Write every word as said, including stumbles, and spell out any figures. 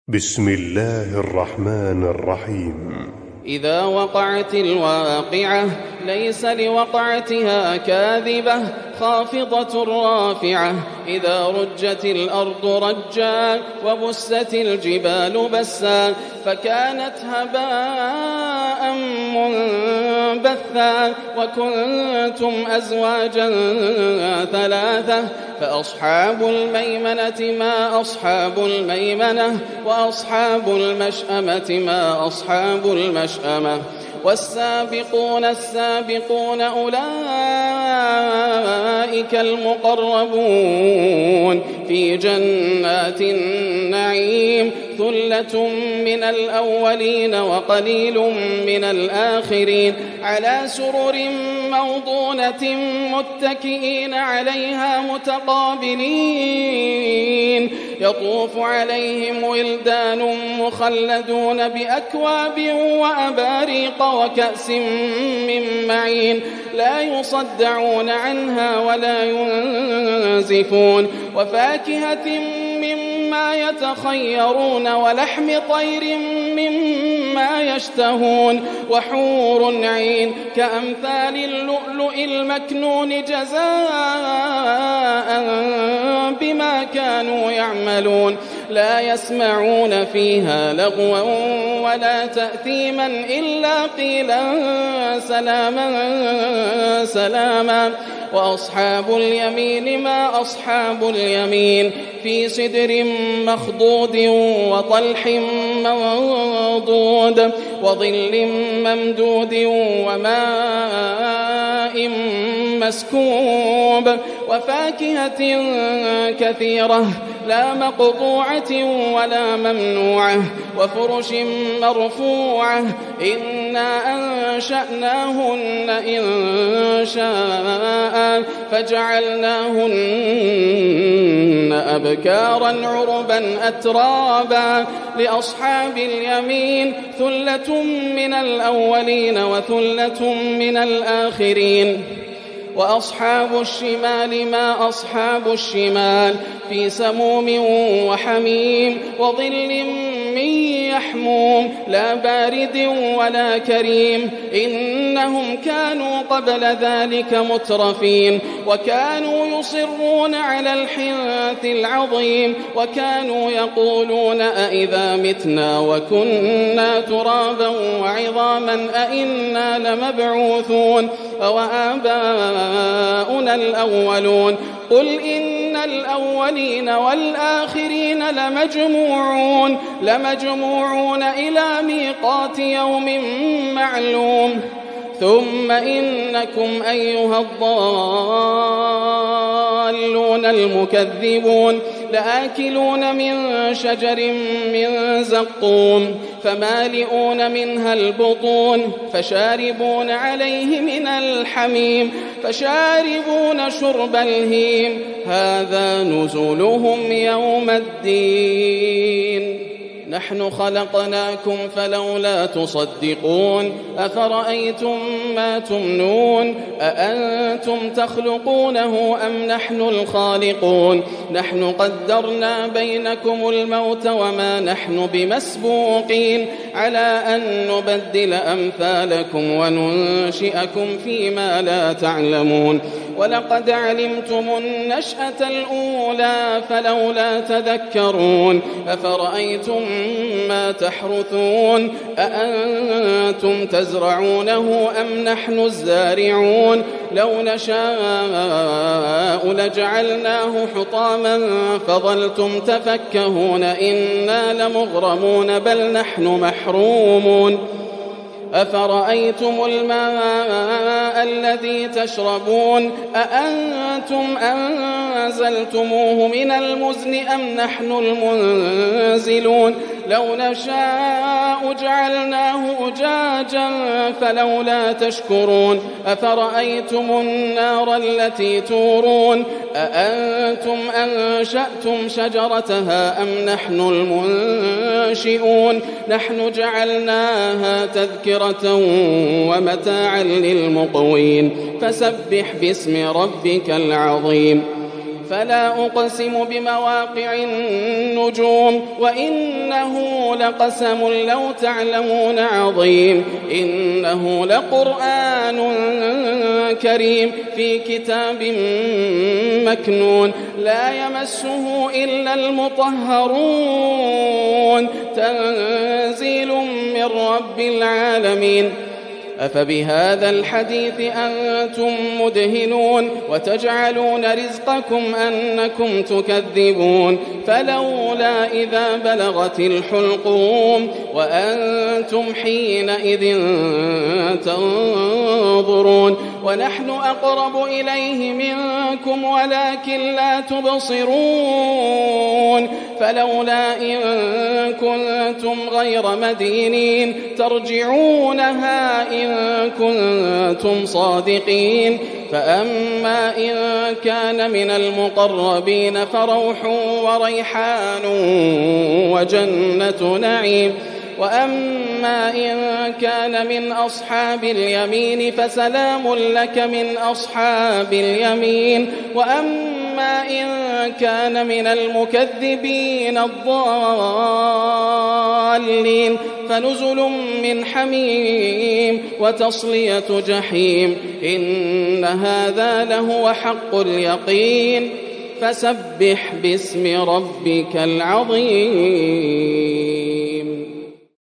بسم الله الرحمن الرحيم. إذا وقعت الواقعة ليس لوقعتها كاذبة خافضة رافعة إذا رجت الأرض رجا وبست الجبال بسا فكانت هباء منبثا وكنتم أزواجا ثلاثة فأصحاب الميمنة ما أصحاب الميمنة وأصحاب المشأمة ما أصحاب المشأمة والسابقون السابقون أولئك المقربون في جنات النعيم ثلة من الأولين وقليل من الآخرين على سرر موضونة متكئين عليها متقابلين يطوف عليهم ولدان مخلدون بأكواب وأباريق وكأس من معين لا يصدعون عنها ولا ينزفون وفاكهة مما يتخيرون ولحم طير مما يشتهون وحور عين كأمثال اللؤلؤ المكنون جزاء بما كانوا يعملون لا يسمعون فيها لغوا ولا تأثيما إلا قيلا سلاما سلاما وأصحاب اليمين ما أصحاب اليمين في سدر مخضود وطلح منضود وظل ممدود وماء مسكوب وفاكهة كثيرة لا مقطوعة ولا ممنوعة وفرش مرفوعة إنا أنشأناهن إن شاء فجعلناهن أبكارا عربا أترابا لأصحاب اليمين ثلة من الأولين وثلة من الآخرين وأصحاب الشمال ما أصحاب الشمال في سموم وحميم وظل من يحموم لا بارد ولا كريم إنهم كانوا قبل ذلك مترفين وكانوا يصرون على الحنث العظيم وكانوا يقولون أئذا متنا وكنا ترابا وعظاما أئنا لمبعوثون وآباؤنا الأولون قل إن الأولين والآخرين لمجموعون لمجموعون إلى ميقات يوم معلوم ثم إنكم أيها الضالون المكذبون لآكلون من شجر من زقوم فمالئون منها البطون فشاربون عليه من الحميم فشاربون شرب الهيم هذا نزلهم يوم الدين نحن خلقناكم فلولا تصدقون أفرأيتم ما تمنون أأنتم تخلقونه أم نحن الخالقون نحن قدرنا بينكم الموت وما نحن بمسبوقين على أن نبدل أمثالكم وننشئكم فيما لا تعلمون ولقد علمتم النشأة الأولى فلولا تذكرون أفرأيتم ما تحرثون أأنتم تزرعونه أم نحن الزارعون لو نشاء لجعلناه حطاما فظلتم تفكهون إنا لمغرمون بل نحن محرومون أفرأيتم الماء الذي تشربون أأنتم أنزلتموه من المزن أم نحن المنزلون لو نشاء جعلناه أجاجا فلولا تشكرون أفرأيتم النار التي تورون أأنتم أنشأتم شجرتها أم نحن المنشئون نحن جعلناها تذكرة ومتاعا للمقوين فسبح باسم ربك العظيم فلا أقسم بمواقع النجوم وإنه لقسم لو تعلمون عظيم إنه لقرآن كريم في كتاب مكنون لا يمسه إلا المطهرون تنزيل من رب العالمين أفبهذا الحديث أنتم مدهنون وتجعلون رزقكم أنكم تكذبون فلولا إذا بلغت الحلقوم وأنتم حينئذ تنظرون ونحن أقرب إليه منكم ولكن لا تبصرون فلولا إن كنتم غير مدينين ترجعونها إن كنتم صادقين فأما إن كان من المقربين فروح وريحان وجنة نعيم وأما إن كان من أصحاب اليمين فسلام لك من أصحاب اليمين وأما إن كان من المكذبين الضالين فنزل من حميم وتصلية جحيم إن هذا لهو حق اليقين فسبح باسم ربك العظيم.